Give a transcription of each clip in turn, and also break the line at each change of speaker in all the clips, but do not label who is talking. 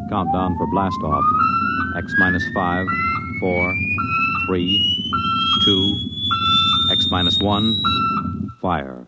Countdown for blast off. X minus 5, 4, 3, 2, X minus 1, fire.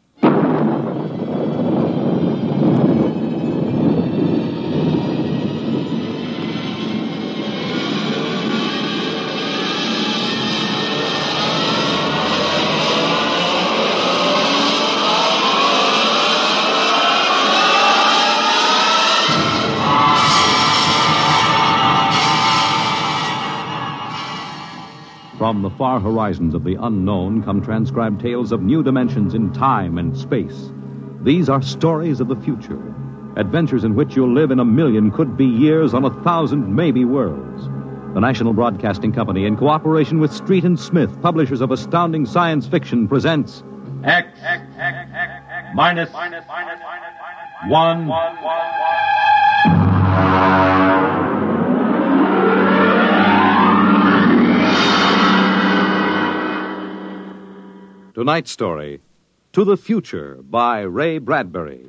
From the far horizons of the unknown come transcribed tales of new dimensions in time and space. These are stories of the future, adventures in which you'll live in 1,000,000 could-be years on 1,000 maybe worlds. The National Broadcasting Company, in cooperation with Street and Smith, publishers of astounding science fiction, presents
X minus 1.
Tonight's story, To the Future, by Ray Bradbury.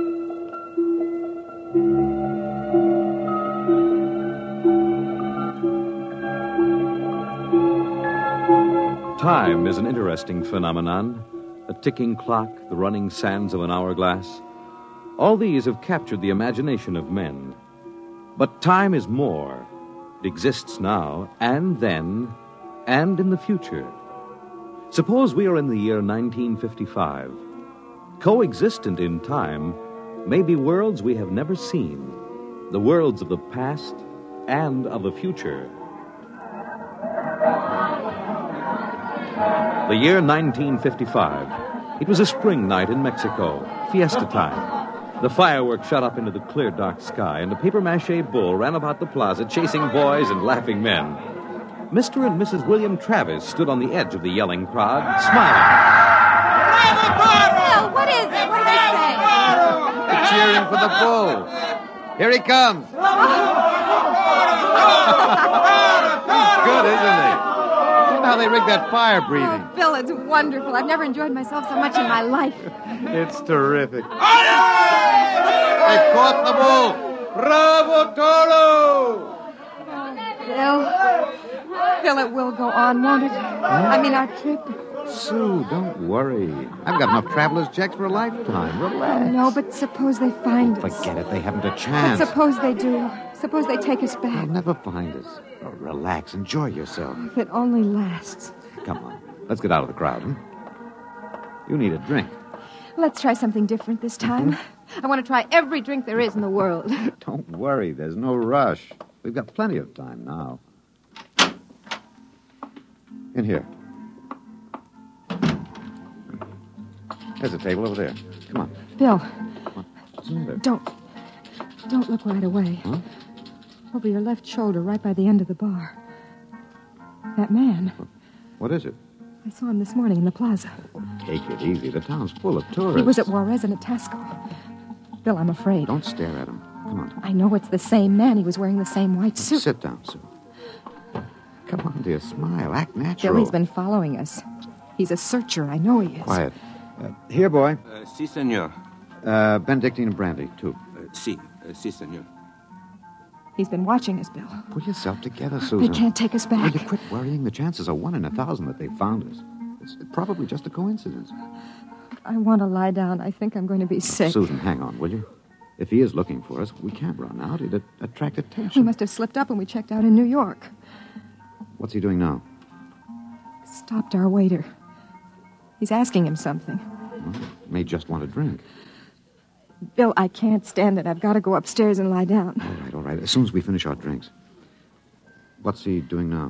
Time is an interesting phenomenon. A ticking clock, the running sands of an hourglass. All these have captured the imagination of men. But time is more. It exists now, and then, and in the future. Suppose we are in the year 1955. Coexistent in time may be worlds we have never seen, the worlds of the past and of the future. The year 1955. It was a spring night in Mexico, fiesta time. The fireworks shot up into the clear, dark sky, and a papier-mâché bull ran about the plaza chasing boys and laughing men. Mr. and Mrs. William Travis stood on the edge of the yelling crowd, smiling.
Bill, what is it? What did they say?
They're cheering for the bull. Here he comes. He's good, isn't he? Look how they rigged that fire breathing.
Oh, Bill, it's wonderful. I've never enjoyed myself so much in my life.
It's terrific. They caught the bull. Bravo, Toro!
Bill, it will go on, won't it? I mean, our trip.
Sue, don't worry. I've got enough traveler's checks for a lifetime. Relax.
No, but suppose they find us.
Forget it. They haven't a chance.
But suppose they do. Suppose they take us back.
They'll never find us. Oh, relax. Enjoy yourself.
If it only lasts.
Come on. Let's get out of the crowd, You need a drink.
Let's try something different this time. I want to try every drink there is in the world.
Don't worry. There's no rush. We've got plenty of time now. In here. There's a table over there. Come on.
Bill.
What's the matter?
Don't look right away.
Huh?
Over your left shoulder, right by the end of the bar. That man.
What is it?
I saw him this morning in the plaza.
Take it easy. The town's full of tourists.
He was at Juarez and at Tasco. Bill, I'm afraid.
Don't stare at him. Come on.
I know it's the same man. He was wearing the same white suit.
Sit down, Sue. Come on, dear. Smile. Act natural.
Bill, he's been following us. He's a searcher. I know he is.
Quiet. Here, boy.
Si, senor.
Benedictine and brandy, too.
Si, senor.
He's been watching us, Bill.
Pull yourself together, Susan.
They can't take us back.
Will you quit worrying? The chances are 1 in 1,000 that they found us. It's probably just a coincidence.
I want to lie down. I think I'm going to be sick.
Susan, hang on, will you? If he is looking for us, we can't run out. It'd attract
We
attention.
must have slipped up when we checked out in New York.
What's he doing now?
Stopped our waiter. He's asking him something.
Well, may just want a drink.
Bill, I can't stand it. I've got to go upstairs and lie down.
All right. As soon as we finish our drinks. What's he doing now?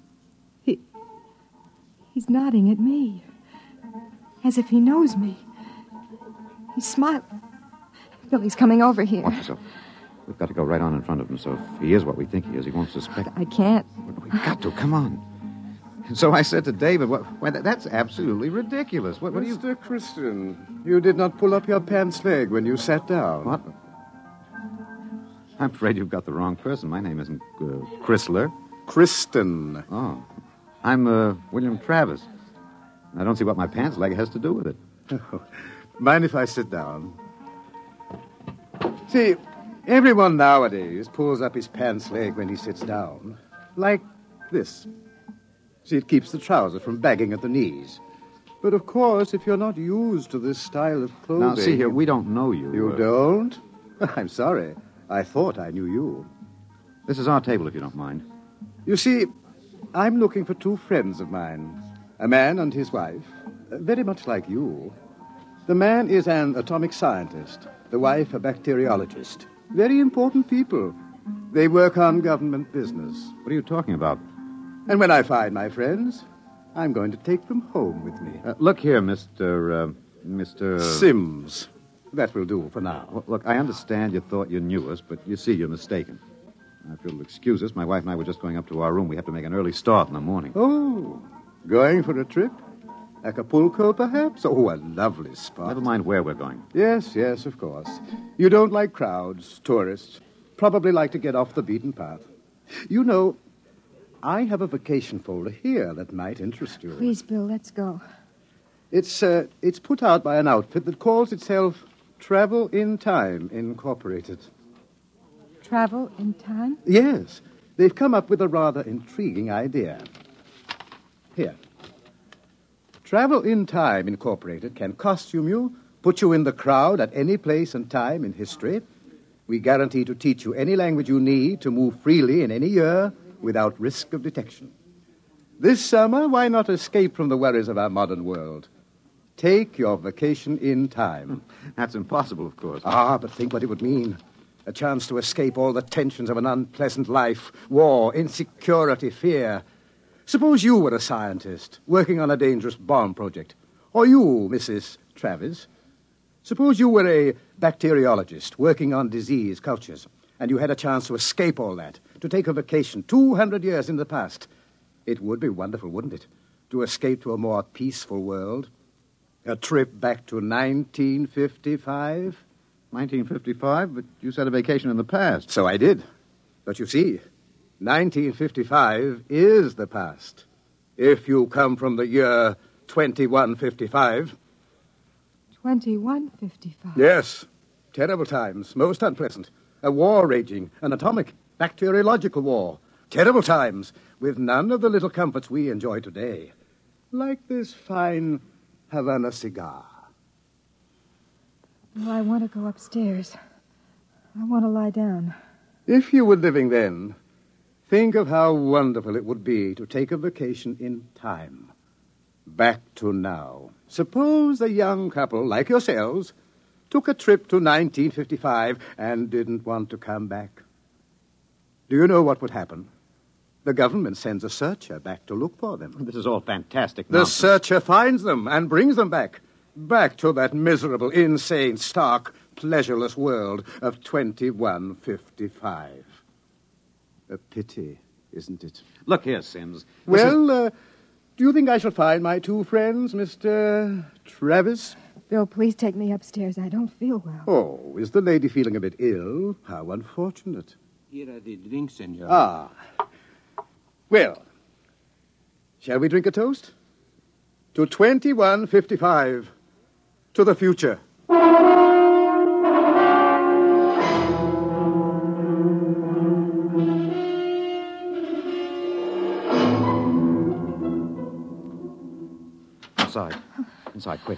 He's nodding at me. As if he knows me. He's smiling. Bill, he's coming over here.
Watch yourself. We've got to go right on in front of him, so if he is what we think he is, he won't suspect.
I can't.
We've got to. Come on. And so I said to David, that's absolutely ridiculous. What do you...
Mr. Christian, you did not pull up your pants leg when you sat down.
What? I'm afraid you've got the wrong person. My name isn't Chrysler.
Kristen.
Oh. I'm William Travis. I don't see what my pants leg has to do with it.
Mind if I sit down? See, Everyone nowadays pulls up his pants leg when he sits down. Like this. See, it keeps the trousers from bagging at the knees. But of course, if you're not used to this style of clothing...
Now, see here, we don't know you.
You don't? I'm sorry. I thought I knew you.
This is our table, if you don't mind.
You see, I'm looking for two friends of mine. A man and his wife. Very much like you. The man is an atomic scientist. The wife, a bacteriologist. Very important people. They work on government business.
What are you talking about?
And when I find my friends, I'm going to take them home with me.
Look here, Mr.
Sims. That will do for now.
Well, look, I understand you thought you knew us, but you see, you're mistaken. If you'll excuse us, my wife and I were just going up to our room. We have to make an early start in the morning.
Oh, going for a trip? Acapulco, perhaps? Oh, a lovely spot.
Never mind where we're going.
Yes, of course. You don't like crowds, tourists. Probably like to get off the beaten path. You know, I have a vacation folder here that might interest you.
Please, Bill, let's go.
It's put out by an outfit that calls itself Travel in Time, Incorporated.
Travel in time?
Yes. They've come up with a rather intriguing idea. Here. Travel in Time, Incorporated can costume you, put you in the crowd at any place and time in history. We guarantee to teach you any language you need to move freely in any year without risk of detection. This summer, why not escape from the worries of our modern world? Take your vacation in time.
That's impossible, of course.
But think what it would mean. A chance to escape all the tensions of an unpleasant life, war, insecurity, fear. Suppose you were a scientist working on a dangerous bomb project. Or you, Mrs. Travis. Suppose you were a bacteriologist working on disease cultures, and you had a chance to escape all that, to take a vacation 200 years in the past. It would be wonderful, wouldn't it, to escape to a more peaceful world? A trip back to 1955?
1955? But you said a vacation in the past.
So I did. But you see, 1955 is the past. If you come from the year 2155.
2155?
Yes. Terrible times, most unpleasant. A war raging, an atomic, bacteriological war. Terrible times, with none of the little comforts we enjoy today. Like this fine Havana cigar.
Well, I want to go upstairs. I want to lie down.
If you were living then, think of how wonderful it would be to take a vacation in time. Back to now. Suppose a young couple like yourselves took a trip to 1955 and didn't want to come back. Do you know what would happen? The government sends a searcher back to look for them.
This is all fantastic
The
nonsense.
searcher finds them and brings them back. Back to that miserable, insane, stark, pleasureless world of 2155. A pity, isn't it?
Look here, Sims.
Do you think I shall find my two friends, Mr. Travis?
Bill, please take me upstairs. I don't feel well.
Oh, is the lady feeling a bit ill? How unfortunate.
Here are the drinks, senor.
Well, shall we drink a toast? To 2155. To the future.
Inside. Inside, quick.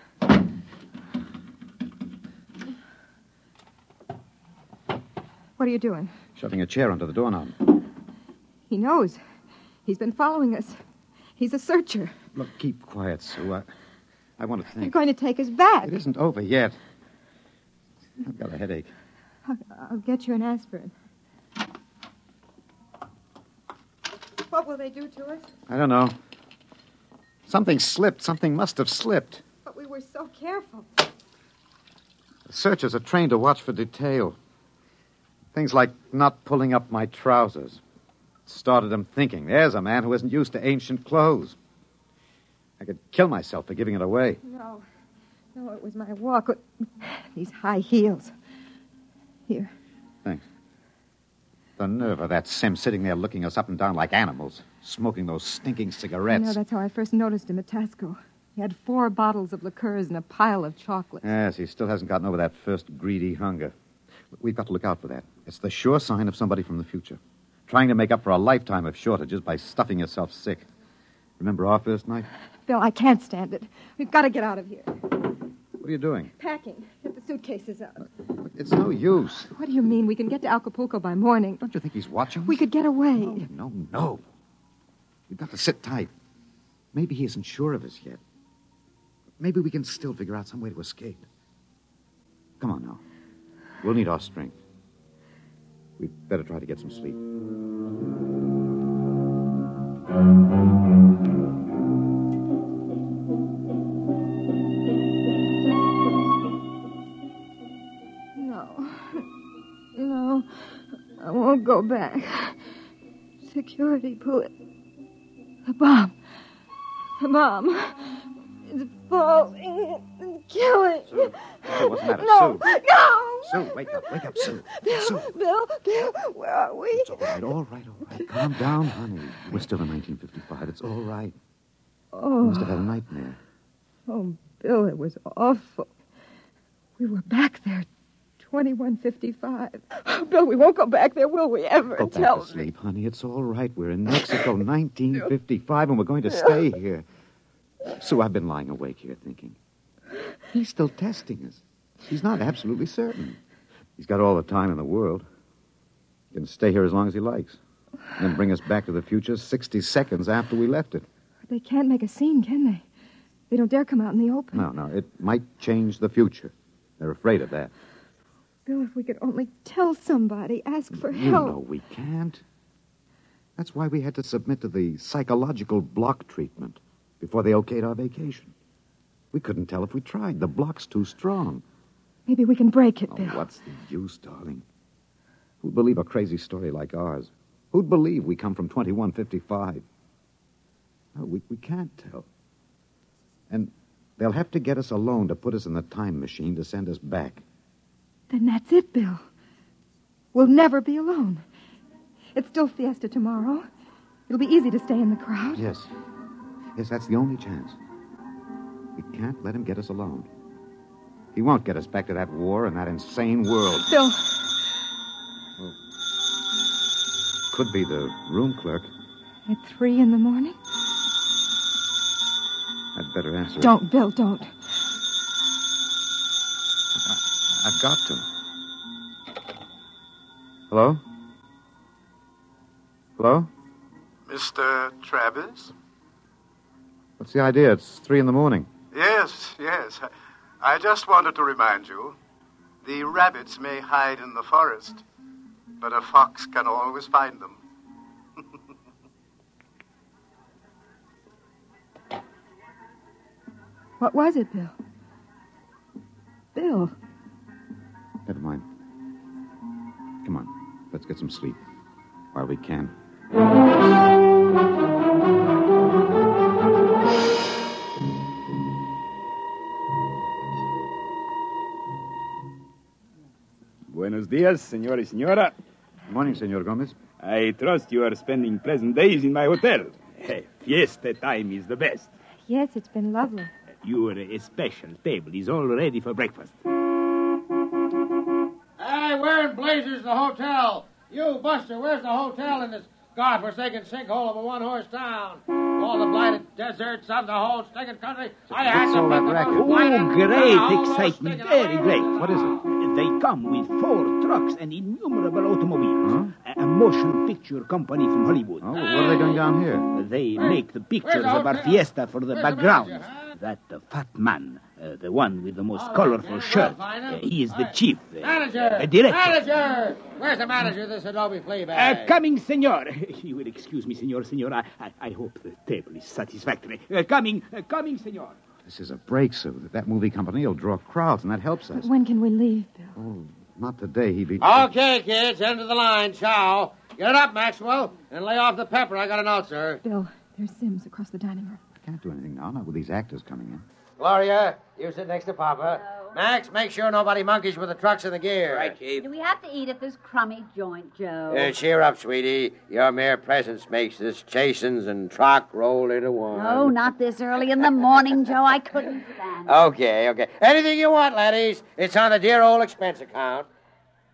What are you doing?
Shoving a chair under the doorknob.
He knows. He's been following us. He's a searcher.
Look, keep quiet, Sue. I want to
They're
think.
going to take us back.
It isn't over yet. I've got a headache.
I'll get you an aspirin. What will they do to us?
I don't know. Something slipped. Something must have slipped.
But we were so careful.
The searchers are trained to watch for detail. Things like not pulling up my trousers. Started them thinking, there's a man who isn't used to ancient clothes. I could kill myself for giving it away.
No, it was my walk. These high heels. Here.
Thanks. The nerve of that Sim sitting there looking us up and down like animals, smoking those stinking cigarettes.
I know, that's how I first noticed him at Tasco. He had 4 bottles of liqueurs and a pile of chocolates.
Yes, he still hasn't gotten over that first greedy hunger. We've got to look out for that. It's the sure sign of somebody from the future. Trying to make up for a lifetime of shortages by stuffing yourself sick. Remember our first night?
Bill, I can't stand it. We've got to get out of here.
What are you doing?
Packing. Get the suitcases out.
Look, it's no use.
What do you mean? We can get to Acapulco by morning.
Don't you think he's watching us?
We could get away.
No. We've got to sit tight. Maybe he isn't sure of us yet. Maybe we can still figure out some way to escape. Come on now. We'll need our strength. We'd better try to get some sleep.
No, I won't go back. Security, pull it. The bomb is falling and killing.
Sue, what's the matter?
No,
Sue.
no.
Sue, wake up, Sue.
Bill,
Sue.
Bill, where are we?
It's all right. Calm down, honey. We're still in 1955. It's all right.
Oh.
You must have had a nightmare.
Oh, Bill, it was awful. We were back there, 2155. Oh, Bill, we won't go back there, will we ever?
Go back to sleep, honey. It's all right. We're in Mexico, 1955, and we're going to stay here. Sue, I've been lying awake here thinking. He's still testing us. He's not absolutely certain. He's got all the time in the world. He can stay here as long as he likes. And then bring us back to the future 60 seconds after we left it.
They can't make a scene, can they? They don't dare come out in the open.
No. It might change the future. They're afraid of that.
Bill, if we could only tell somebody, ask for help.
No, we can't. That's why we had to submit to the psychological block treatment before they okayed our vacation. We couldn't tell if we tried. The block's too strong.
Maybe we can break it, Bill.
What's the use, darling? Who'd believe a crazy story like ours? Who'd believe we come from 2155? No, we can't tell. And they'll have to get us alone to put us in the time machine to send us back.
Then that's it, Bill. We'll never be alone. It's still Fiesta tomorrow. It'll be easy to stay in the crowd.
Yes, that's the only chance. We can't let him get us alone. He won't get us back to that war and that insane world.
Bill.
Well, could be the room clerk.
At 3 in the morning?
I'd better answer.
Don't, Bill, don't.
I've got to. Hello? Hello?
Mr. Travis?
What's the idea? It's 3 in the morning.
Yes. I just wanted to remind you, the rabbits may hide in the forest, but a fox can always find them.
What was it, Bill? Bill.
Never mind. Come on. Let's get some sleep. While we can.
Buenos dias, senor y señora.
Good morning, Senor Gomez.
I trust you are spending pleasant days in my hotel. Fiesta time is the best.
Yes, it's been lovely.
Your special table is all ready for breakfast.
Hey, where in blazes the hotel? You, Buster, where's the hotel in this godforsaken sinkhole of a one-horse town? All the blighted deserts of the whole stinking country. I had
What's
to
all that
pick
racket?
the most blighted
Oh, great
town,
excitement,
stinking
very
away.
great.
What is it?
They come with 4 trucks and innumerable automobiles. A motion picture company from Hollywood.
Oh, what are they doing down here?
They make the pictures
the
of our
hotel?
fiesta for the
Where's the
background.
manager, huh?
That fat man, the one with the most
Oh,
colorful
yeah,
shirt,
we'll find him.
he is the
Right.
chief.
Manager!
The director.
Manager! Where's the manager of this Adobe flea bag?
Coming, senor. You will excuse me, senor. I hope the table is satisfactory. Coming, senor.
This is a break, Sue. That movie company will draw crowds, and that helps us.
When can we leave, Bill?
Oh, not today. He'd be...
Okay, kids, end of the line. Ciao. Get it up, Maxwell, and lay off the pepper. I got a note, sir.
Bill, there's Sims across the dining room.
I can't do anything now, not with these actors coming in.
Gloria, you sit next to Papa. Max, make sure nobody monkeys with the trucks and the gear. Right, Chief.
Do we have to eat at this crummy joint, Joe?
Cheer up, sweetie. Your mere presence makes this chasins and truck roll into one.
No, not this early in the morning, Joe. I couldn't stand it.
Okay. Anything you want, laddies. It's on the dear old expense account.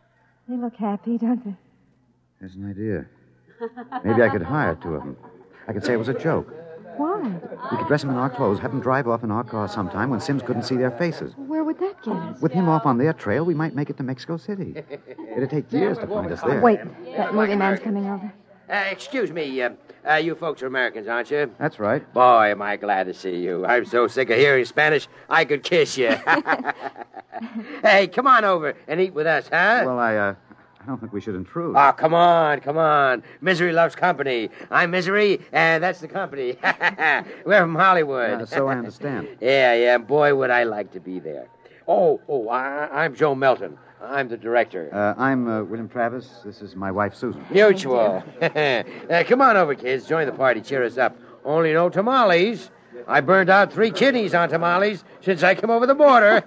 They look happy, don't they?
There's an idea. Maybe I could hire two of them. I could say it was a joke.
Why?
We could dress them in our clothes, have them drive off in our car sometime when Sims couldn't see their faces.
Where would that get us?
With him off on their trail, we might make it to Mexico City. It'd take years to find us there.
Wait, that movie man's coming over.
Excuse me, you folks are Americans, aren't you?
That's right.
Boy, am I glad to see you. I'm so sick of hearing Spanish, I could kiss you. Hey, come on over and eat with us, huh?
Well, I don't think we should intrude.
Oh, come on. Misery loves company. I'm Misery, and that's the company. We're from Hollywood.
So I understand.
Yeah. Boy, would I like to be there. I'm Joe Melton. I'm the director.
I'm William Travis. This is my wife, Susan.
Mutual. Come on over, kids. Join the party. Cheer us up. Only no tamales. I burned out 3 kidneys on tamales since I came over the border.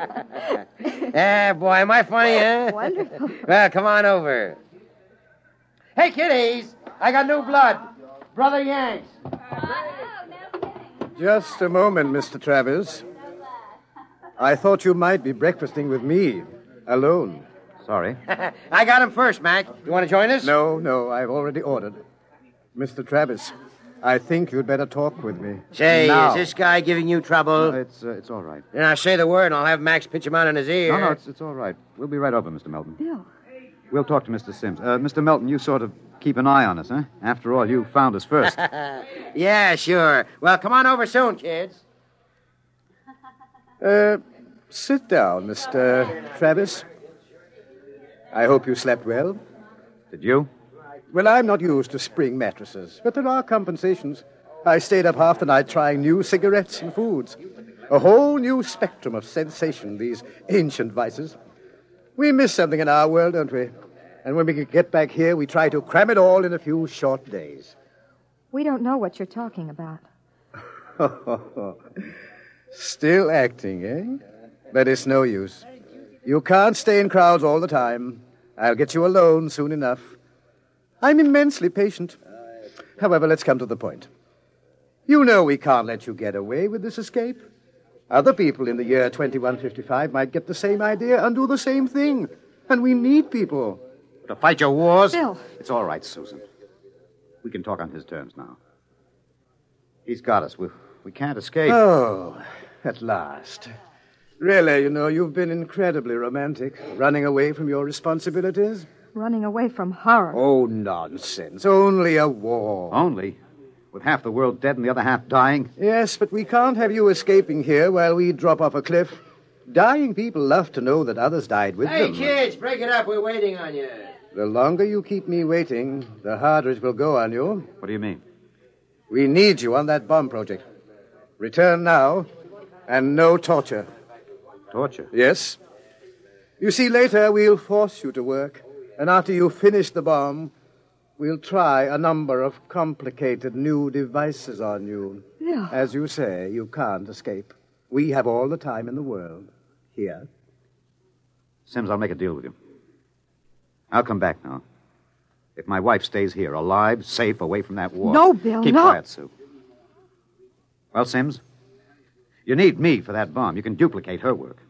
Boy, am I funny, huh?
Wonderful.
Well, come on over. Hey, kiddies, I got new blood. Brother Yanks.
Just a moment, Mr. Travis. I thought you might be breakfasting with me, alone.
Sorry.
I got him first, Mac. You want to join us?
No, I've already ordered. Mr. Travis, I think you'd better talk with me.
Say,
now.
Is this guy giving you trouble?
It's all right.
Then I say the word, and I'll have Max pitch him out in his ear.
No, it's all right. We'll be right over, Mr. Melton.
Bill.
We'll talk to Mr. Sims. Mr. Melton, you sort of keep an eye on us, huh? After all, you found us first.
Yeah, sure. Well, come on over soon, kids.
Sit down, Mr. Travis. I hope you slept well.
Did you?
Well, I'm not used to spring mattresses, but there are compensations. I stayed up half the night trying new cigarettes and foods. A whole new spectrum of sensation, these ancient vices. We miss something in our world, don't we? And when we get back here, we try to cram it all in a few short days.
We don't know what you're talking about.
Still acting, eh? But it's no use. You can't stay in crowds all the time. I'll get you alone soon enough. I'm immensely patient. However, let's come to the point. You know we can't let you get away with this escape. Other people in the year 2155 might get the same idea and do the same thing. And we need people.
To fight your wars?
Bill.
It's all right, Susan. We can talk on his terms now. He's got us. We can't escape.
Oh, at last. Really, you've been incredibly romantic, running away from your responsibilities.
Running away from horror.
Oh, nonsense. Only a war.
Only? With half the world dead and the other half dying?
Yes, but we can't have you escaping here while we drop off a cliff. Dying people love to know that others died with them.
Hey, kids, break it up. We're waiting on you.
The longer you keep me waiting, the harder it will go on you.
What do you mean?
We need you on that bomb project. Return now, and no torture.
Torture?
Yes. You see, later we'll force you to work, and after you finish the bomb, we'll try a number of complicated new devices on you.
Yeah.
As you say, you can't escape. We have all the time in the world. Here.
Sims, I'll make a deal with you. I'll come back now. If my wife stays here, alive, safe, away from that war.
No, Bill,
Keep
no.
quiet, Sue. Well, Sims, you need me for that bomb. You can duplicate her work.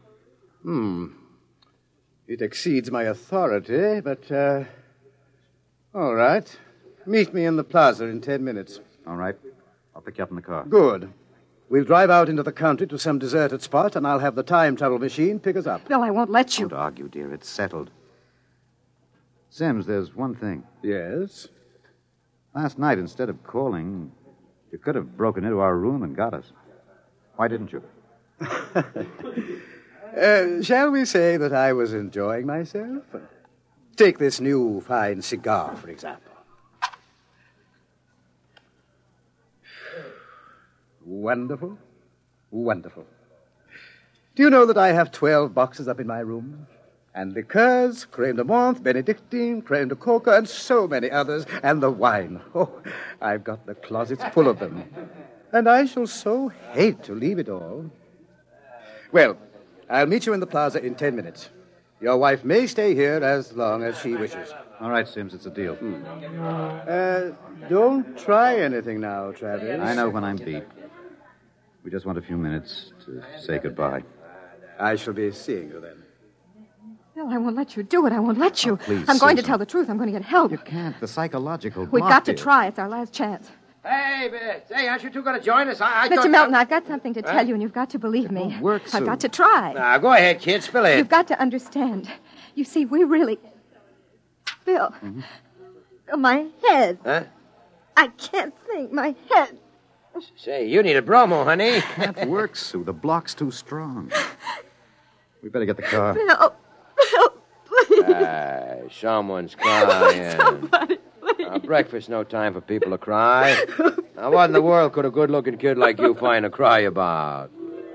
It exceeds my authority, but, all right. Meet me in the plaza in 10 minutes.
All right. I'll pick you up in the car.
Good. We'll drive out into the country to some deserted spot, and I'll have the time travel machine pick us up.
Bill, I won't let you.
Don't argue, dear. It's settled. Sims, there's one thing.
Yes?
Last night, instead of calling, you could have broken into our room and got us. Why didn't you?
Shall we say that I was enjoying myself? Take this new fine cigar, for example. Wonderful. Wonderful. Do you know that I have 12 boxes up in my room? And liqueurs, creme de menthe, Benedictine, creme de coca, and so many others. And the wine. Oh, I've got the closets full of them. And I shall so hate to leave it all. Well, I'll meet you in the plaza in 10 minutes. Your wife may stay here as long as she wishes.
All right, Sims, it's a deal.
Don't try anything now, Travis.
I know when I'm beat. We just want a few minutes to say goodbye.
I shall be seeing you then.
Bill, I won't let you do it. I won't let you.
please,
I'm going to
Susan.
tell the truth. I'm going to get help.
You can't. The psychological
We've
block
got to
here.
try. It's our last chance.
Hey, aren't you two going to join us? I
Mr.
thought-
Melton, I've got something to tell you, and you've got to believe me.
won't work,
I've
Sue.
got to try.
Now, go ahead, kid. Spill it.
You've got to understand. You see, we really... Bill. Bill, my head.
Huh?
I can't think. My head.
Say, you need a bromo, honey.
Can't work, Sue. The block's too strong. We better get the car.
Bill. Bill, please.
Someone's crying.
Somebody, please.
Breakfast, no time for people to cry. Now, what in the world could a good-looking kid like you find to cry about?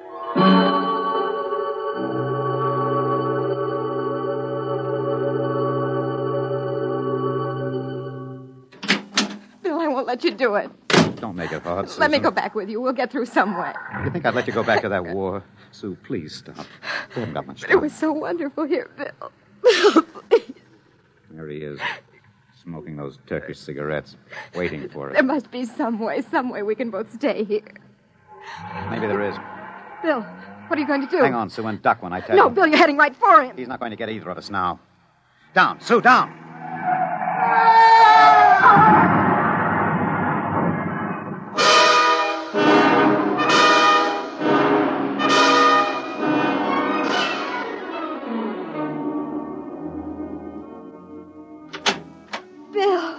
Bill, I won't let you do it.
Don't make it hard, Susan.
Let me go back with you. We'll get through some way.
You think I'd let you go back to that war? Sue, please stop. We haven't got much
It
time.
was so wonderful here, Bill. Bill, please.
There he is, smoking those Turkish cigarettes, waiting for
There
us.
must be some way we can both stay here.
Maybe there is.
Bill, what are you going to do?
Hang on, Sue, and duck when I tell
No,
you.
Bill, you're heading right for him.
He's not going to get either of us now. Down, Sue, down.
Bill.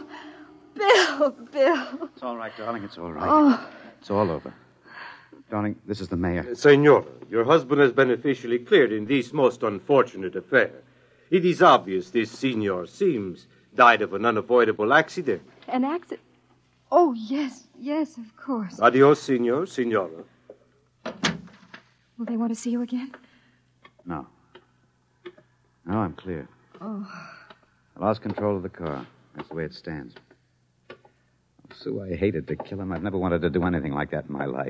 It's all right, darling. It's all right.
Oh,
It's all over. Darling, this is the mayor.
Senora, your husband has been officially cleared in this most unfortunate affair. It is obvious this senor Sims died of an unavoidable accident.
an accident. Oh, yes, of course.
Adios, senor, senora.
Will they want to see you again?
No. No, I'm clear.
Oh,
I lost control of the car. That's the way it stands. Oh, Sue, I hated to kill him. I've never wanted to do anything like that in my life.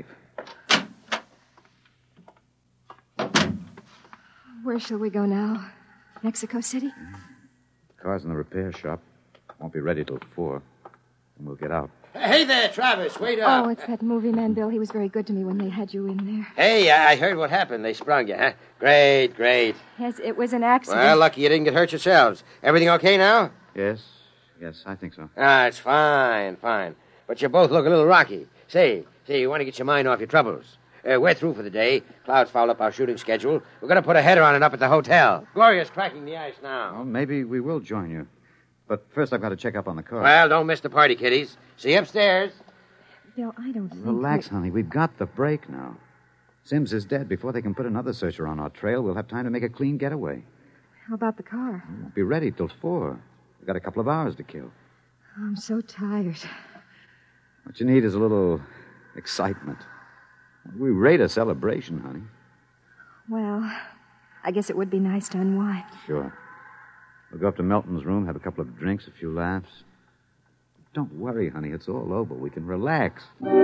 where shall we go now? Mexico City?
The car's in the repair shop. Won't be ready till 4. And we'll get out.
Hey there, Travis. Wait up.
Oh, it's that movie man, Bill. He was very good to me when they had you in there.
Hey, I heard what happened. They sprung you, huh? Great.
Yes, it was an accident.
Well, lucky you didn't get hurt yourselves. Everything okay now?
Yes, I think so.
It's fine. But you both look a little rocky. Say, you want to get your mind off your troubles. We're through for the day. Clouds fouled up our shooting schedule. We're going to put a header on it up at the hotel. Gloria's cracking the ice now.
Well, maybe we will join you. But first I've got to check up on the car.
Well, don't miss the party, kiddies. See you upstairs.
Bill, I don't think...
Relax, honey. We've got the break now. Sims is dead. Before they can put another searcher on our trail, we'll have time to make a clean getaway.
How about the car?
We won't be ready till 4. We've got a couple of hours to kill.
I'm so tired.
What you need is a little excitement. We rate a celebration, honey.
Well, I guess it would be nice to unwind.
Sure. We'll go up to Melton's room, have a couple of drinks, a few laughs. Don't worry, honey. It's all over. We can relax.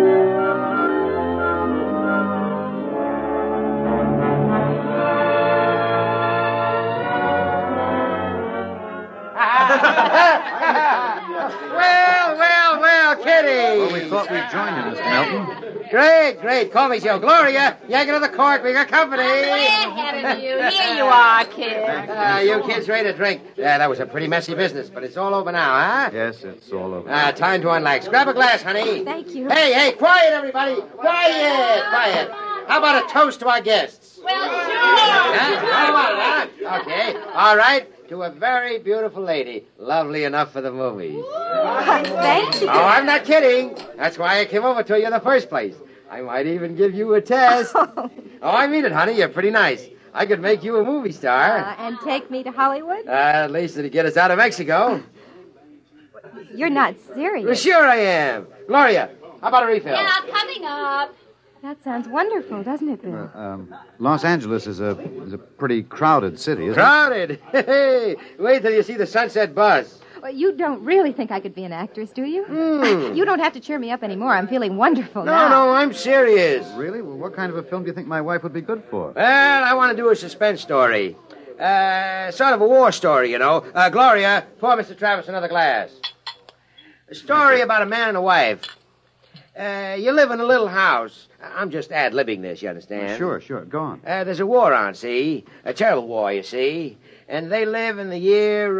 Well, kiddies.
Well, we thought we'd join you, Mr. Melton.
Great. Call me so. Gloria, yank another cork. We got company.
Way ahead of you. Here you are, kid.
You kids ready to drink? Yeah, that was a pretty messy business, but it's all over now, huh?
Yes, it's all over.
Time to unlax. Grab a glass, honey.
Thank you.
Hey, quiet, everybody. Quiet. How about a toast to our guests?
Well, sure.
How about it, huh? Okay. All right. To a very beautiful lady. Lovely enough for the movies.
Thank you.
Oh, I'm not kidding. That's why I came over to you in the first place. I might even give you a test. Oh, I mean it, honey. You're pretty nice. I could make you a movie star.
And take me to Hollywood?
At least it'd get us out of Mexico.
You're not serious.
Well, sure I am. Gloria, how about a refill?
Yeah, coming up.
That sounds wonderful, doesn't it, Bill?
Los Angeles is a pretty crowded city, isn't
Crowded. Hey, wait till you see the sunset buzz.
Well, you don't really think I could be an actress, do you? You don't have to cheer me up anymore. I'm feeling wonderful now.
No, I'm serious.
it? Really? Well, what kind of a film do you think my wife would be good for?
Well, I want to do a suspense story. Sort of a war story, you know. Gloria, pour Mr. Travis another glass. A story about a man and a wife. You live in a little house. I'm just ad-libbing this, you understand?
Sure. Go on.
There's a war on, see? A terrible war, you see. And they live in the year,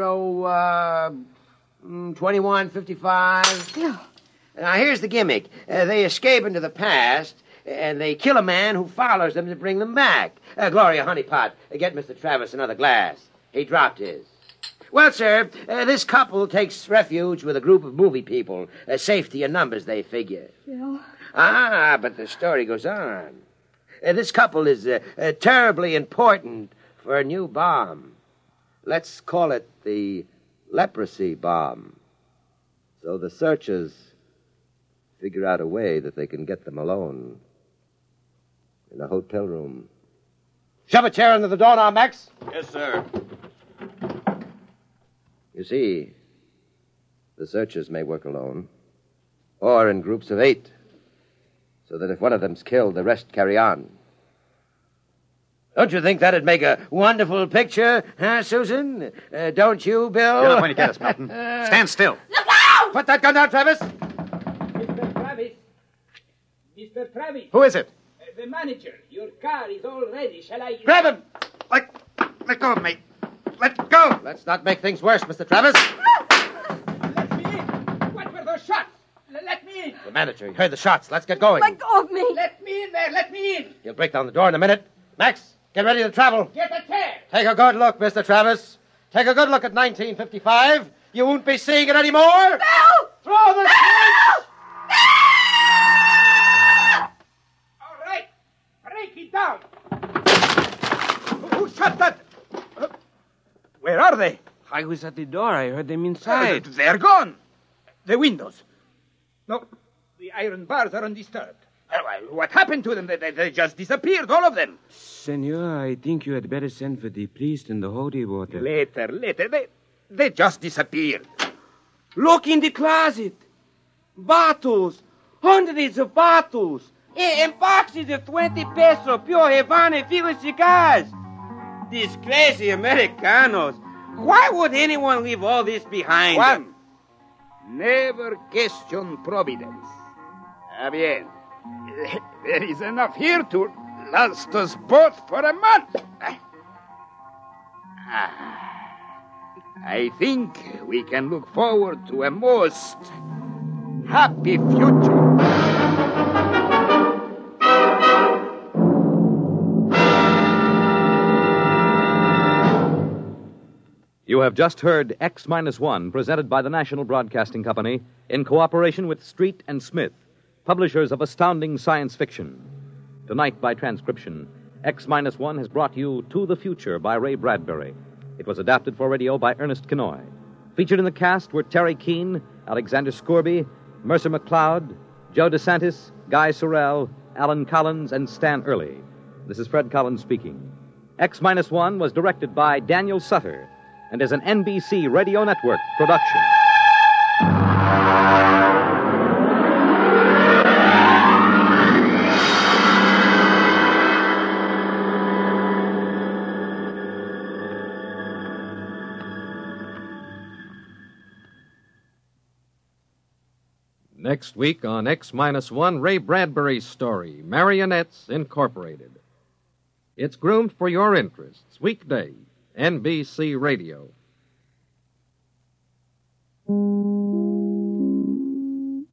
2155.
Bill.
Now, here's the gimmick. They escape into the past, and they kill a man who follows them to bring them back. Gloria Honeypot, get Mr. Travis another glass. He dropped his. Well, sir, this couple takes refuge with a group of movie people. Safety in numbers, they figure.
Bill.
But the story goes on. This couple is terribly important for a new bomb. Let's call it the leprosy bomb. So the searchers figure out a way that they can get them alone in a hotel room. Shove a chair under the door now, Max.
Yes, sir.
You see, the searchers may work alone, or in groups of 8, so that if one of them's killed, the rest carry on. Don't you think that'd make a wonderful picture, huh, Susan? Don't you, Bill?
You're not going to get us, Milton. Stand still.
Look out!
Put that gun down, Travis.
Mr. Travis. Mr. Travis.
Who is it?
The manager. Your car is all ready. Shall I...
Grab him!
Let go of me. Let go.
Let's not make things worse, Mr. Travis.
Let me in. What were those shots? Let me in.
The manager, he heard the shots. Let's get going.
Let go of me.
Let me in there. Let me in.
He'll break down the door in a minute. Max, get ready to travel.
Get a chair.
Take a good look, Mr. Travis. Take a good look at 1955. You won't be seeing it anymore.
Bill!
Throw the switch!
All right. Break it down. Who shot that? Where are they?
I was at the door. I heard them inside.
They're gone. The windows. No, the iron bars are undisturbed. What happened to them? They just disappeared, all of them.
Senor, I think you had better send for the police and the holy water.
Later. They just disappeared.
Look in the closet. Bottles. Hundreds of bottles. And boxes of 20 peso pure Havana filler cigars. These crazy Americanos. Why would anyone leave all this behind?
Juan, never question providence. Bien. There is enough here to last us both for a month. I think we can look forward to a most happy future.
You have just heard X-1, presented by the National Broadcasting Company in cooperation with Street and Smith, publishers of astounding science fiction. Tonight, by transcription, X-1 has brought you To the Future by Ray Bradbury. It was adapted for radio by Ernest Kinoy. Featured in the cast were Terry Keane, Alexander Scorby, Mercer McLeod, Joe DeSantis, Guy Sorrell, Alan Collins, and Stan Early. This is Fred Collins speaking. X-1 was directed by Daniel Sutter and is an NBC Radio Network production.
Next week on X-1, Ray Bradbury's story, Marionettes Incorporated. It's groomed for your interests. Weekday, NBC Radio.